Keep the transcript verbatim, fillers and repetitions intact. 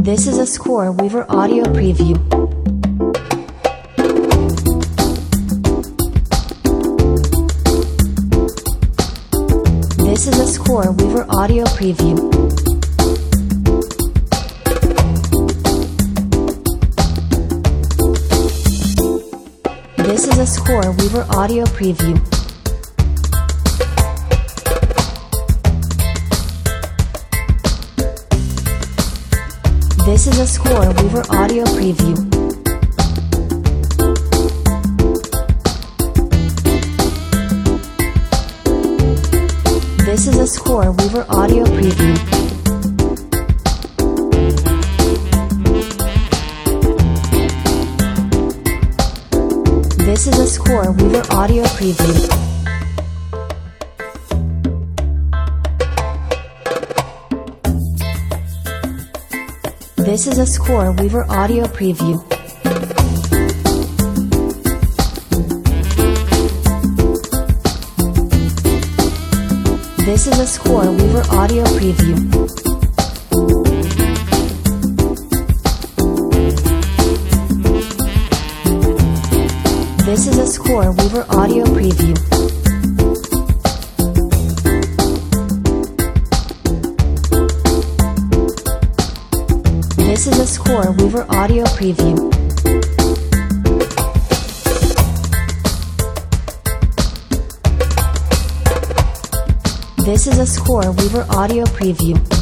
This is a Score Weaver audio preview. This is a Score Weaver audio preview. This is a Score Weaver audio preview. This is a Score Weaver audio preview. This is a Score Weaver audio preview. This is a Score Weaver audio preview. This is a Score Weaver audio preview. This is a Score Weaver audio preview. This is a Score Weaver audio preview. This is a Score Weaver audio preview. This is a Score Weaver audio preview.